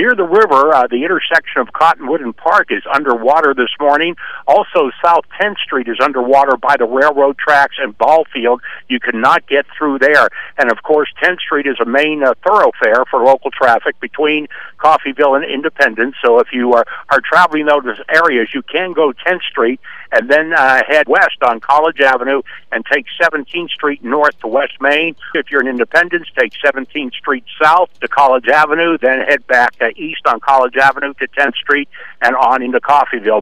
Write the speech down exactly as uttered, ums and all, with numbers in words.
near the river. Uh, the intersection of Cottonwood and Park is underwater this morning. Also, South tenth Street is underwater by the railroad tracks and ball field. You cannot get through there. And, of course, tenth Street is a main uh, thoroughfare for local traffic between Coffeyville and Independence. So if you are, are traveling those areas, you can go tenth Street and then uh, head west on College Avenue and take seventeenth Street north to West Main. If you're in Independence, take seventeenth Street south to College Avenue, then head back uh, east on College Avenue to tenth Street and on into Coffeyville.